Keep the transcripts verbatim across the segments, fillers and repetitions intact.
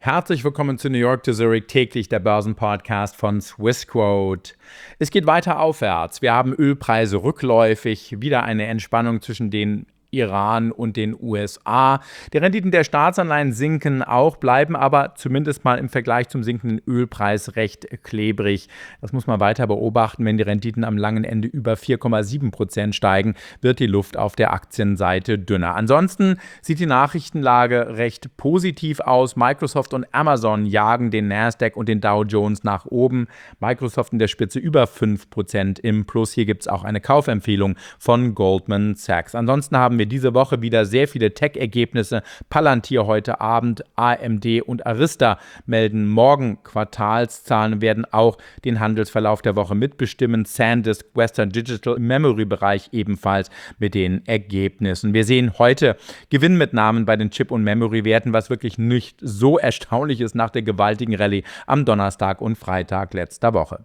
Herzlich willkommen zu New York to Zurich, täglich der Börsenpodcast von Swissquote. Es geht weiter aufwärts. Wir haben Ölpreise rückläufig, wieder eine Entspannung zwischen den Iran und den U S A. Die Renditen der Staatsanleihen sinken auch, bleiben aber zumindest mal im Vergleich zum sinkenden Ölpreis recht klebrig. Das muss man weiter beobachten. Wenn die Renditen am langen Ende über vier Komma sieben Prozent steigen, wird die Luft auf der Aktienseite dünner. Ansonsten sieht die Nachrichtenlage recht positiv aus. Microsoft und Amazon jagen den Nasdaq und den Dow Jones nach oben. Microsoft in der Spitze über fünf Prozent im Plus. Hier gibt es auch eine Kaufempfehlung von Goldman Sachs. Ansonsten haben wir diese Woche wieder sehr viele Tech-Ergebnisse. Palantir heute Abend, A M D und Arista melden morgen Quartalszahlen und werden auch den Handelsverlauf der Woche mitbestimmen. SanDisk, Western Digital im Memory-Bereich ebenfalls mit den Ergebnissen. Wir sehen heute Gewinnmitnahmen bei den Chip- und Memory-Werten, was wirklich nicht so erstaunlich ist nach der gewaltigen Rallye am Donnerstag und Freitag letzter Woche.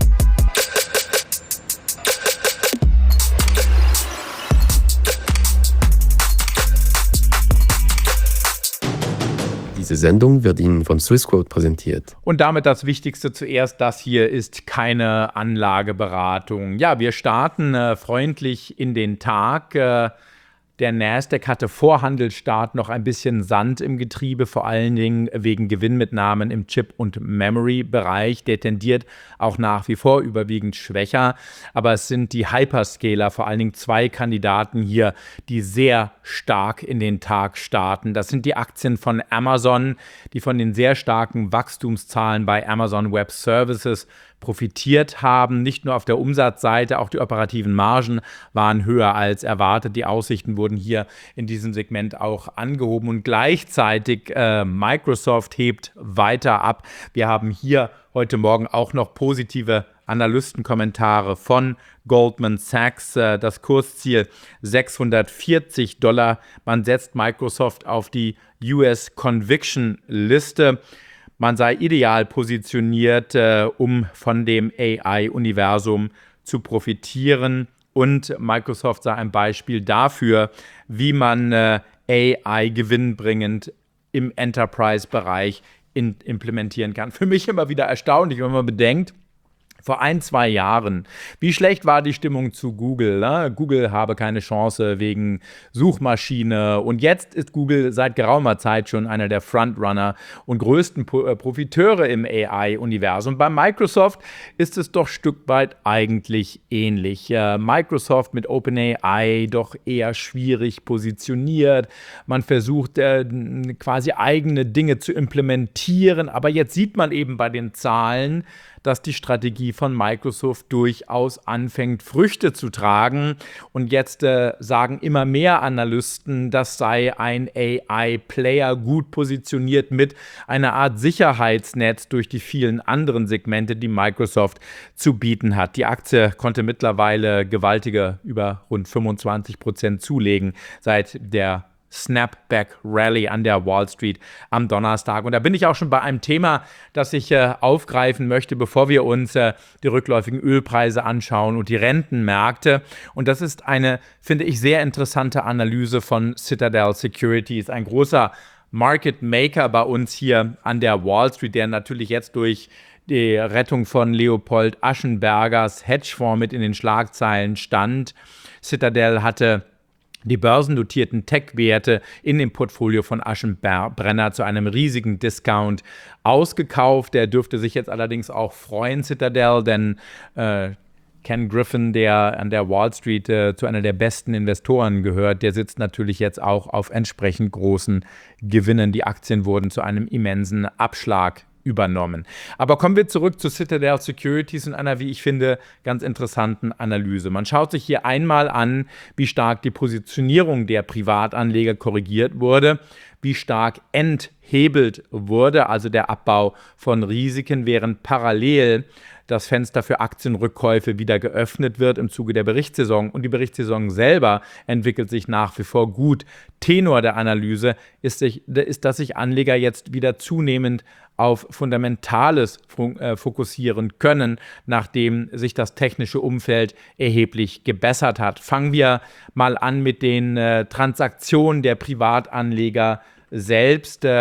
Diese Sendung wird Ihnen von Swissquote präsentiert. Und damit das Wichtigste zuerst, das hier ist keine Anlageberatung. Ja, wir starten äh, freundlich in den Tag. Äh, Der Nasdaq hatte vor Handelsstart noch ein bisschen Sand im Getriebe, vor allen Dingen wegen Gewinnmitnahmen im Chip- und Memory-Bereich. Der tendiert auch nach wie vor überwiegend schwächer. Aber es sind die Hyperscaler, vor allen Dingen zwei Kandidaten hier, die sehr stark in den Tag starten. Das sind die Aktien von Amazon, die von den sehr starken Wachstumszahlen bei Amazon Web Services profitiert haben. Nicht nur auf der Umsatzseite, auch die operativen Margen waren höher als erwartet. Die Aussichten wurden hier in diesem Segment auch angehoben und gleichzeitig äh, Microsoft hebt weiter ab. Wir haben hier heute Morgen auch noch positive Analystenkommentare von Goldman Sachs. Äh, das Kursziel sechshundertvierzig Dollar. Man setzt Microsoft auf die U S Conviction Liste. Man sei ideal positioniert, äh, um von dem A I-Universum zu profitieren. Und Microsoft sei ein Beispiel dafür, wie man äh, A I gewinnbringend im Enterprise-Bereich in, implementieren kann. Für mich immer wieder erstaunlich, wenn man bedenkt, vor ein, zwei Jahren, wie schlecht war die Stimmung zu Google? Ne? Google habe keine Chance wegen Suchmaschine. Und jetzt ist Google seit geraumer Zeit schon einer der Frontrunner und größten Profiteure im A I-Universum. Bei Microsoft ist es doch ein Stück weit eigentlich ähnlich. Äh, Microsoft mit OpenAI doch eher schwierig positioniert. Man versucht äh, quasi eigene Dinge zu implementieren. Aber jetzt sieht man eben bei den Zahlen, dass die Strategie von Microsoft durchaus anfängt, Früchte zu tragen. Und jetzt äh, sagen immer mehr Analysten, das sei ein A I-Player gut positioniert mit einer Art Sicherheitsnetz durch die vielen anderen Segmente, die Microsoft zu bieten hat. Die Aktie konnte mittlerweile gewaltige über rund fünfundzwanzig Prozent zulegen seit der Snapback Rally an der Wall Street am Donnerstag. Und da bin ich auch schon bei einem Thema, das ich äh, aufgreifen möchte, bevor wir uns äh, die rückläufigen Ölpreise anschauen und die Rentenmärkte. Und das ist eine, finde ich, sehr interessante Analyse von Citadel Securities, ein großer Market Maker bei uns hier an der Wall Street, der natürlich jetzt durch die Rettung von Leopold Aschenbergers Hedgefonds mit in den Schlagzeilen stand. Citadel hatte die börsennotierten Tech-Werte in dem Portfolio von Aschenbrenner zu einem riesigen Discount ausgekauft. Der dürfte sich jetzt allerdings auch freuen, Citadel, denn äh, Ken Griffin, der an der Wall Street äh, zu einer der besten Investoren gehört, der sitzt natürlich jetzt auch auf entsprechend großen Gewinnen. Die Aktien wurden zu einem immensen Abschlag übernommen. Aber kommen wir zurück zu Citadel Securities und einer, wie ich finde, ganz interessanten Analyse. Man schaut sich hier einmal an, wie stark die Positionierung der Privatanleger korrigiert wurde, wie stark enthebelt wurde, also der Abbau von Risiken, während parallel das Fenster für Aktienrückkäufe wieder geöffnet wird im Zuge der Berichtssaison. Und die Berichtssaison selber entwickelt sich nach wie vor gut. Tenor der Analyse ist, sich, ist dass sich Anleger jetzt wieder zunehmend auf Fundamentales fokussieren können, nachdem sich das technische Umfeld erheblich gebessert hat. Fangen wir mal an mit den äh, Transaktionen der Privatanleger selbst. Äh,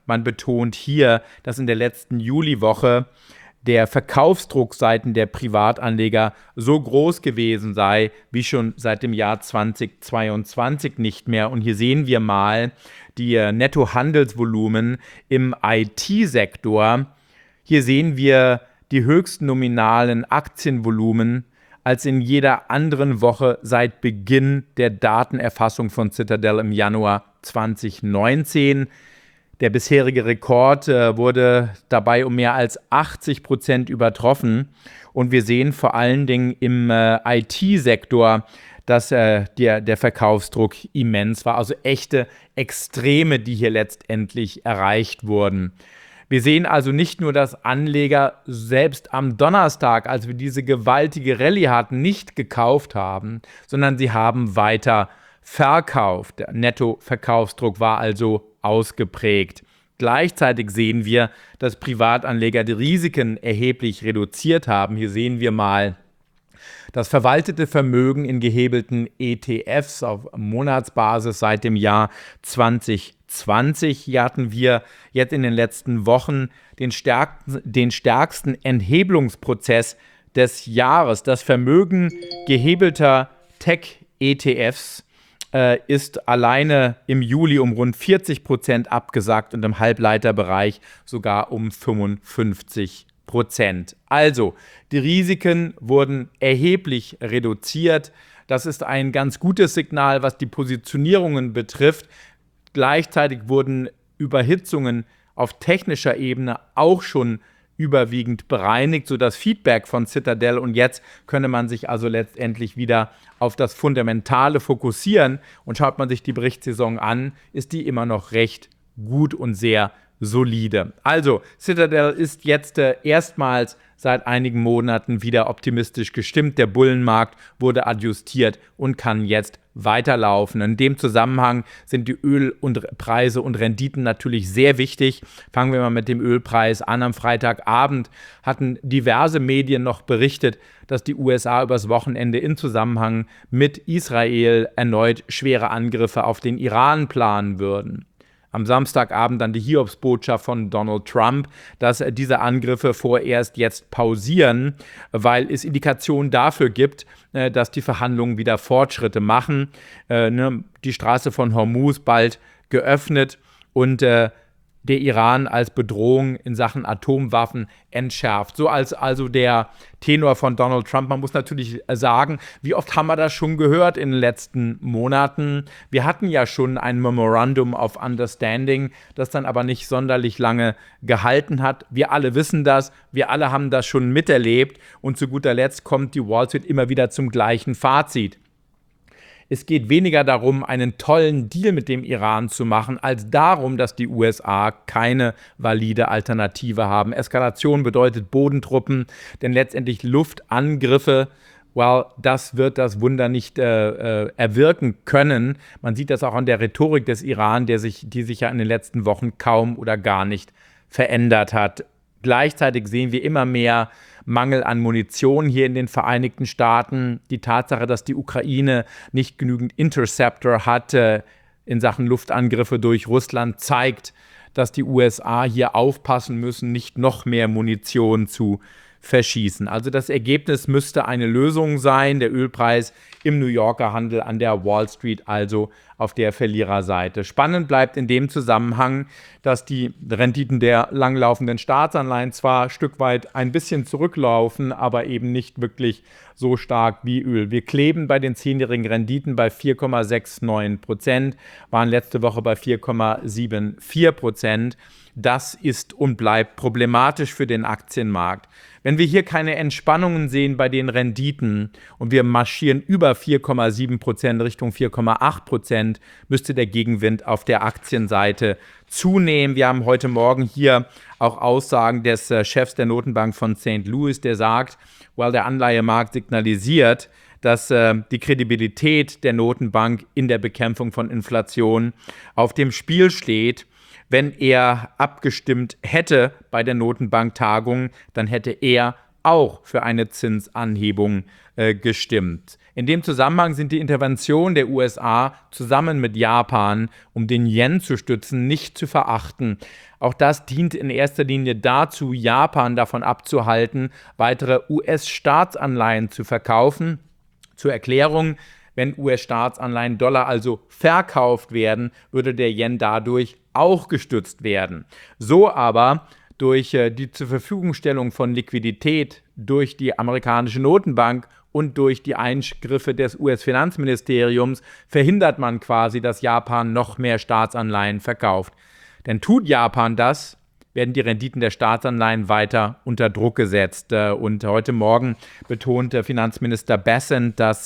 Man betont hier, dass in der letzten Juliwoche der Verkaufsdruck seitens der Privatanleger so groß gewesen sei, wie schon seit dem Jahr zweitausendzweiundzwanzig nicht mehr. Und hier sehen wir mal die Nettohandelsvolumen im I T-Sektor. Hier sehen wir die höchsten nominalen Aktienvolumen als in jeder anderen Woche seit Beginn der Datenerfassung von Citadel im Januar zweitausendneunzehn. Der bisherige Rekord äh, wurde dabei um mehr als achtzig Prozent übertroffen. Und wir sehen vor allen Dingen im äh, I T-Sektor, dass äh, der, der Verkaufsdruck immens war. Also echte Extreme, die hier letztendlich erreicht wurden. Wir sehen also nicht nur, dass Anleger selbst am Donnerstag, als wir diese gewaltige Rallye hatten, nicht gekauft haben, sondern sie haben weiter verkauft. Der Nettoverkaufsdruck war also ausgeprägt. Gleichzeitig sehen wir, dass Privatanleger die Risiken erheblich reduziert haben. Hier sehen wir mal das verwaltete Vermögen in gehebelten E T Fs auf Monatsbasis seit dem Jahr zweitausendzwanzig. Hier hatten wir jetzt in den letzten Wochen den stärksten, den stärksten Enthebelungsprozess des Jahres. Das Vermögen gehebelter Tech-E T Fs äh, ist alleine im Juli um rund vierzig Prozent abgesackt und im Halbleiterbereich sogar um fünfundfünfzig Prozent. Also, die Risiken wurden erheblich reduziert. Das ist ein ganz gutes Signal, was die Positionierungen betrifft. Gleichzeitig wurden Überhitzungen auf technischer Ebene auch schon überwiegend bereinigt, so das Feedback von Citadel. Und jetzt könne man sich also letztendlich wieder auf das Fundamentale fokussieren. Und schaut man sich die Berichtssaison an, ist die immer noch recht gut und sehr solide. Also, Citadel ist jetzt äh, erstmals seit einigen Monaten wieder optimistisch gestimmt. Der Bullenmarkt wurde adjustiert und kann jetzt weiterlaufen. In dem Zusammenhang sind die Ölpreise und Renditen natürlich sehr wichtig. Fangen wir mal mit dem Ölpreis an. Am Freitagabend hatten diverse Medien noch berichtet, dass die U S A übers Wochenende in Zusammenhang mit Israel erneut schwere Angriffe auf den Iran planen würden. Am Samstagabend dann die Hiobsbotschaft von Donald Trump, dass diese Angriffe vorerst jetzt pausieren, weil es Indikationen dafür gibt, dass die Verhandlungen wieder Fortschritte machen. Die Straße von Hormuz bald geöffnet und der Iran als Bedrohung in Sachen Atomwaffen entschärft. So als also der Tenor von Donald Trump. Man muss natürlich sagen, wie oft haben wir das schon gehört in den letzten Monaten? Wir hatten ja schon ein Memorandum of Understanding, das dann aber nicht sonderlich lange gehalten hat. Wir alle wissen das, wir alle haben das schon miterlebt und zu guter Letzt kommt die Wall Street immer wieder zum gleichen Fazit. Es geht weniger darum, einen tollen Deal mit dem Iran zu machen, als darum, dass die U S A keine valide Alternative haben. Eskalation bedeutet Bodentruppen, denn letztendlich Luftangriffe, well, das wird das Wunder nicht äh, äh, erwirken können. Man sieht das auch an der Rhetorik des Iran, der sich, die sich ja in den letzten Wochen kaum oder gar nicht verändert hat. Gleichzeitig sehen wir immer mehr Mangel an Munition hier in den Vereinigten Staaten. Die Tatsache, dass die Ukraine nicht genügend Interceptor hatte in Sachen Luftangriffe durch Russland, zeigt, dass die U S A hier aufpassen müssen, nicht noch mehr Munition zu verschießen. Also das Ergebnis müsste eine Lösung sein, der Ölpreis im New Yorker Handel an der Wall Street, also auf der Verliererseite. Spannend bleibt in dem Zusammenhang, dass die Renditen der langlaufenden Staatsanleihen zwar ein Stück weit ein bisschen zurücklaufen, aber eben nicht wirklich so stark wie Öl. Wir kleben bei den zehnjährigen Renditen bei vier Komma neunundsechzig Prozent, waren letzte Woche bei vier Komma vierundsiebzig Prozent. Das ist und bleibt problematisch für den Aktienmarkt. Wenn wir hier keine Entspannungen sehen bei den Renditen und wir marschieren über vier Komma sieben Prozent Richtung vier Komma acht Prozent, müsste der Gegenwind auf der Aktienseite zunehmen. Wir haben heute Morgen hier auch Aussagen des äh, Chefs der Notenbank von Sankt Louis, der sagt, weil der Anleihemarkt signalisiert, dass äh, die Kredibilität der Notenbank in der Bekämpfung von Inflation auf dem Spiel steht. Wenn er abgestimmt hätte bei der Notenbanktagung, dann hätte er auch für eine Zinsanhebung äh, gestimmt. In dem Zusammenhang sind die Interventionen der U S A zusammen mit Japan, um den Yen zu stützen, nicht zu verachten. Auch das dient in erster Linie dazu, Japan davon abzuhalten, weitere U S-Staatsanleihen zu verkaufen. Zur Erklärung: Wenn U S-Staatsanleihen Dollar also verkauft werden, würde der Yen dadurch auch gestützt werden. So aber durch äh, die zur Verfügungstellung von Liquidität durch die amerikanische Notenbank und durch die Eingriffe des U S-Finanzministeriums verhindert man quasi, dass Japan noch mehr Staatsanleihen verkauft. Denn tut Japan das, werden die Renditen der Staatsanleihen weiter unter Druck gesetzt. Und heute Morgen betonte Finanzminister Bessent, dass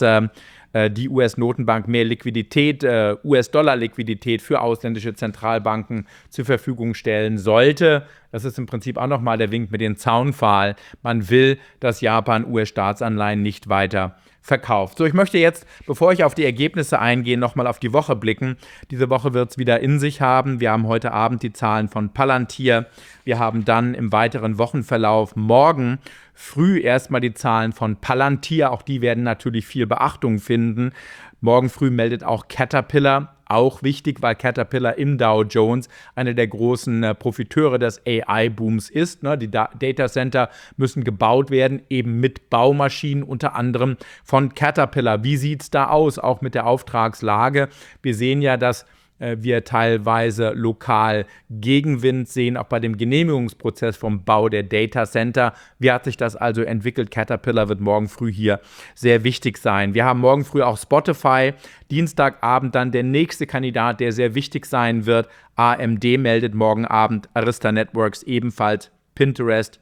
die U S-Notenbank mehr Liquidität, U S-Dollar-Liquidität für ausländische Zentralbanken zur Verfügung stellen sollte. Das ist im Prinzip auch nochmal der Wink mit dem Zaunpfahl. Man will, dass Japan U S-Staatsanleihen nicht weiter verkauft. So, ich möchte jetzt, bevor ich auf die Ergebnisse eingehe, nochmal auf die Woche blicken. Diese Woche wird es wieder in sich haben. Wir haben heute Abend die Zahlen von Palantir. Wir haben dann im weiteren Wochenverlauf morgen früh erstmal die Zahlen von Palantir. Auch die werden natürlich viel Beachtung finden. Morgen früh meldet auch Caterpillar. Auch wichtig, weil Caterpillar im Dow Jones einer der großen äh, Profiteure des A I-Booms ist. Ne? Die da- Data Center müssen gebaut werden, eben mit Baumaschinen, unter anderem von Caterpillar. Wie sieht es da aus, auch mit der Auftragslage? Wir sehen ja, dass äh, wir teilweise lokal Gegenwind sehen, auch bei dem Genehmigungsprozess vom Bau der Data Center. Wie hat sich das also entwickelt? Caterpillar wird morgen früh hier sehr wichtig sein. Wir haben morgen früh auch Spotify. Dienstagabend dann der nächste Kandidat, der sehr wichtig sein wird. A M D meldet morgen Abend, Arista Networks ebenfalls, Pinterest,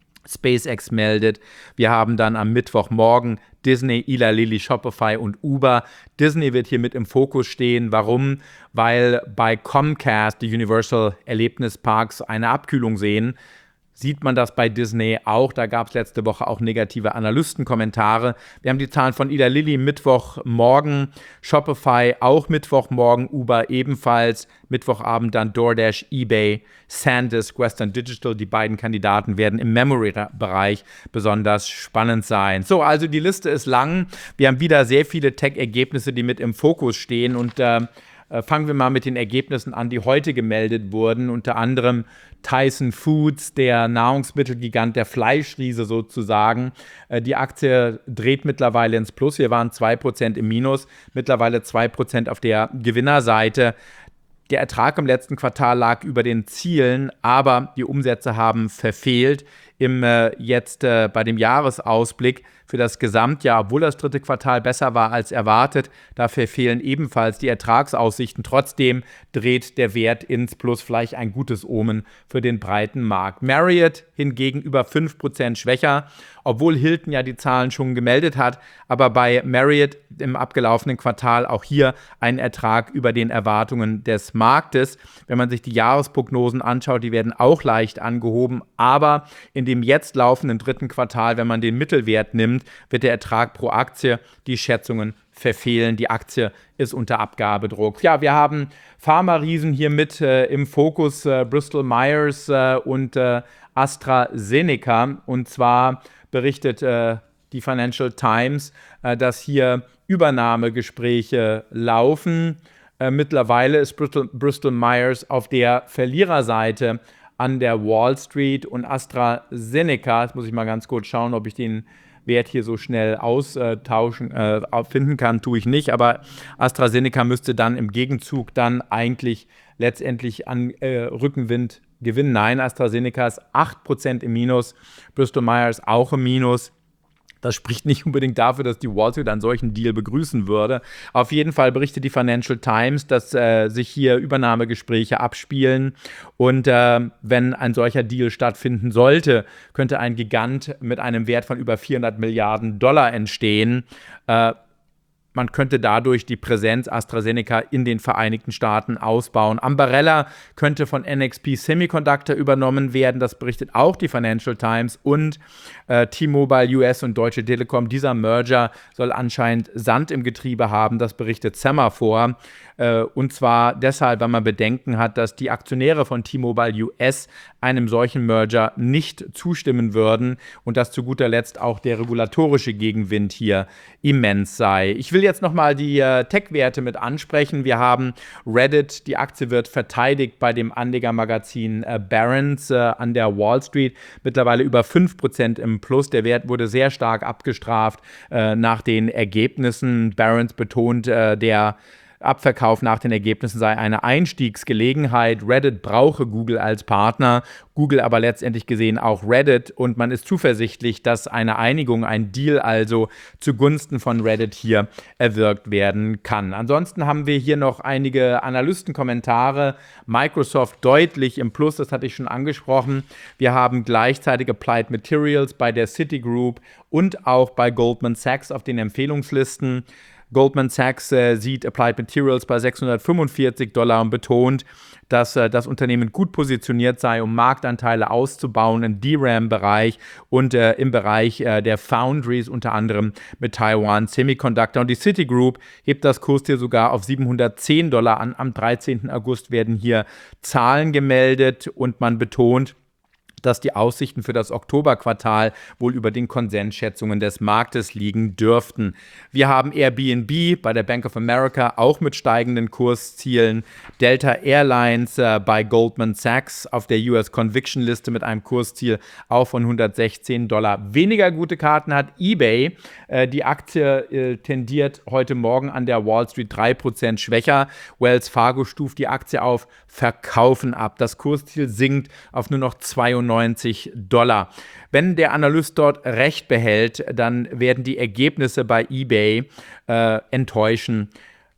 SpaceX meldet. Wir haben dann am Mittwochmorgen Disney, Eli Lilly, Shopify und Uber. Disney wird hier mit im Fokus stehen. Warum? Weil bei Comcast die Universal Erlebnisparks eine Abkühlung sehen. Sieht man das bei Disney auch. Da gab es letzte Woche auch negative Analystenkommentare. Wir haben die Zahlen von Eli Lilly Mittwochmorgen, Shopify auch Mittwochmorgen, Uber ebenfalls, Mittwochabend dann DoorDash, eBay, SanDisk, Western Digital. Die beiden Kandidaten werden im Memory-Bereich besonders spannend sein. So, also die Liste ist lang. Wir haben wieder sehr viele Tech-Ergebnisse, die mit im Fokus stehen, und äh, fangen wir mal mit den Ergebnissen an, die heute gemeldet wurden. Unter anderem Tyson Foods, der Nahrungsmittelgigant, der Fleischriese sozusagen. Die Aktie dreht mittlerweile ins Plus. Wir waren zwei Prozent im Minus, mittlerweile zwei Prozent auf der Gewinnerseite. Der Ertrag im letzten Quartal lag über den Zielen, aber die Umsätze haben verfehlt. Im äh, jetzt äh, bei dem Jahresausblick für das Gesamtjahr, obwohl das dritte Quartal besser war als erwartet, da verfehlen ebenfalls die Ertragsaussichten. Trotzdem dreht der Wert ins Plus, vielleicht ein gutes Omen für den breiten Markt. Marriott hingegen über fünf Prozent schwächer, obwohl Hilton ja die Zahlen schon gemeldet hat, aber bei Marriott im abgelaufenen Quartal auch hier ein Ertrag über den Erwartungen des Marktes. Wenn man sich die Jahresprognosen anschaut, die werden auch leicht angehoben, aber in dem jetzt laufenden dritten Quartal, wenn man den Mittelwert nimmt, wird der Ertrag pro Aktie die Schätzungen verfehlen. Die Aktie ist unter Abgabedruck. Ja, wir haben Pharma-Riesen hier mit äh, im Fokus, äh, Bristol Myers äh, und äh, AstraZeneca. Und zwar berichtet äh, die Financial Times, äh, dass hier Übernahmegespräche laufen. Äh, mittlerweile ist Bristol, Bristol Myers auf der Verliererseite an der Wall Street, und AstraZeneca, jetzt muss ich mal ganz kurz schauen, ob ich den Wert hier so schnell austauschen, äh, finden kann, tue ich nicht, aber AstraZeneca müsste dann im Gegenzug dann eigentlich letztendlich an äh, Rückenwind gewinnen. Nein, AstraZeneca ist acht Prozent im Minus, Bristol Myers auch im Minus. Das spricht nicht unbedingt dafür, dass die Wall Street einen solchen Deal begrüßen würde. Auf jeden Fall berichtet die Financial Times, dass äh, sich hier Übernahmegespräche abspielen. Und äh, wenn ein solcher Deal stattfinden sollte, könnte ein Gigant mit einem Wert von über vierhundert Milliarden Dollar entstehen. Äh, Man könnte dadurch die Präsenz AstraZeneca in den Vereinigten Staaten ausbauen. Ambarella könnte von N X P Semiconductor übernommen werden. Das berichtet auch die Financial Times. Und äh, T-Mobile U S und Deutsche Telekom. Dieser Merger soll anscheinend Sand im Getriebe haben. Das berichtet Semaphore. Äh, und zwar deshalb, weil man Bedenken hat, dass die Aktionäre von T-Mobile U S einem solchen Merger nicht zustimmen würden und dass zu guter Letzt auch der regulatorische Gegenwind hier immens sei. Ich will jetzt nochmal die äh, Tech-Werte mit ansprechen. Wir haben Reddit, die Aktie wird verteidigt bei dem Anlegermagazin äh, Barron's äh, an der Wall Street, mittlerweile über fünf Prozent im Plus. Der Wert wurde sehr stark abgestraft äh, nach den Ergebnissen. Barron's betont, äh, der Abverkauf nach den Ergebnissen sei eine Einstiegsgelegenheit. Reddit brauche Google als Partner, Google aber letztendlich gesehen auch Reddit, und man ist zuversichtlich, dass eine Einigung, ein Deal also zugunsten von Reddit hier erwirkt werden kann. Ansonsten haben wir hier noch einige Analystenkommentare. Microsoft deutlich im Plus, das hatte ich schon angesprochen. Wir haben gleichzeitig Applied Materials bei der Citigroup und auch bei Goldman Sachs auf den Empfehlungslisten. Goldman Sachs äh, sieht Applied Materials bei sechshundertfünfundvierzig Dollar und betont, dass äh, das Unternehmen gut positioniert sei, um Marktanteile auszubauen im D RAM-Bereich und äh, im Bereich äh, der Foundries, unter anderem mit Taiwan Semiconductor. Und die Citigroup hebt das Kursziel sogar auf siebenhundertzehn Dollar an. Am dreizehnten August werden hier Zahlen gemeldet und man betont, dass die Aussichten für das Oktoberquartal wohl über den Konsensschätzungen des Marktes liegen dürften. Wir haben Airbnb bei der Bank of America auch mit steigenden Kurszielen. Delta Airlines äh, bei Goldman Sachs auf der U S Conviction Liste mit einem Kursziel auch von hundertsechzehn Dollar. Weniger gute Karten hat eBay. Äh, die Aktie äh, tendiert heute Morgen an der Wall Street drei Prozent schwächer. Wells Fargo stuft die Aktie auf Verkaufen ab. Das Kursziel sinkt auf nur noch zweiundneunzig Dollar. Wenn der Analyst dort recht behält, dann werden die Ergebnisse bei eBay äh, enttäuschen.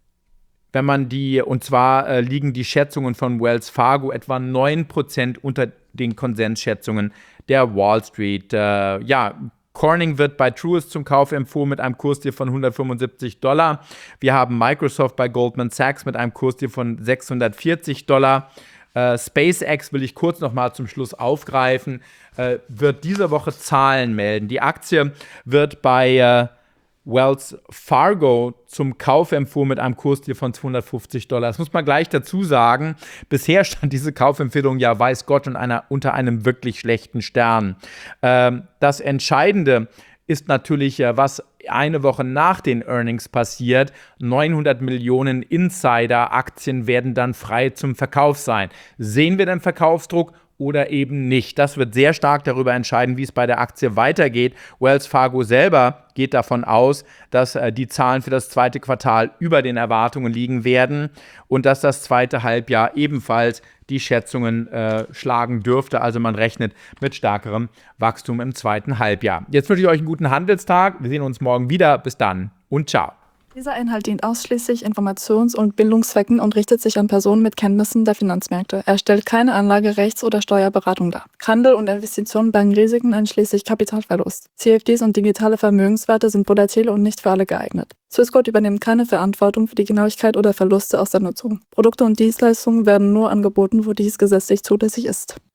Wenn man die, und zwar äh, liegen die Schätzungen von Wells Fargo etwa neun Prozent unter den Konsensschätzungen der Wall Street. Äh, ja, Corning wird bei Truist zum Kauf empfohlen mit einem Kursziel von hundertfünfundsiebzig Dollar. Wir haben Microsoft bei Goldman Sachs mit einem Kursziel von sechshundertvierzig Dollar. Äh, SpaceX will ich kurz noch mal zum Schluss aufgreifen, äh, wird diese Woche Zahlen melden. Die Aktie wird bei äh, Wells Fargo zum Kauf empfohlen mit einem Kursziel von zweihundertfünfzig Dollar. Das muss man gleich dazu sagen. Bisher stand diese Kaufempfehlung ja, weiß Gott, und einer, unter einem wirklich schlechten Stern. Ähm, das Entscheidende ist natürlich, was eine Woche nach den Earnings passiert. neunhundert Millionen Insider-Aktien werden dann frei zum Verkauf sein. Sehen wir den Verkaufsdruck oder eben nicht? Das wird sehr stark darüber entscheiden, wie es bei der Aktie weitergeht. Wells Fargo selber geht davon aus, dass äh, die Zahlen für das zweite Quartal über den Erwartungen liegen werden und dass das zweite Halbjahr ebenfalls die Schätzungen äh, schlagen dürfte. Also man rechnet mit stärkerem Wachstum im zweiten Halbjahr. Jetzt wünsche ich euch einen guten Handelstag. Wir sehen uns morgen wieder. Bis dann und ciao. Dieser Inhalt dient ausschließlich Informations- und Bildungszwecken und richtet sich an Personen mit Kenntnissen der Finanzmärkte. Er stellt keine Anlage-, Rechts- oder Steuerberatung dar. Handel und Investitionen bergen Risiken einschließlich Kapitalverlust. C F Ds und digitale Vermögenswerte sind volatil und nicht für alle geeignet. Swissquote übernimmt keine Verantwortung für die Genauigkeit oder Verluste aus der Nutzung. Produkte und Dienstleistungen werden nur angeboten, wo dies gesetzlich zulässig ist.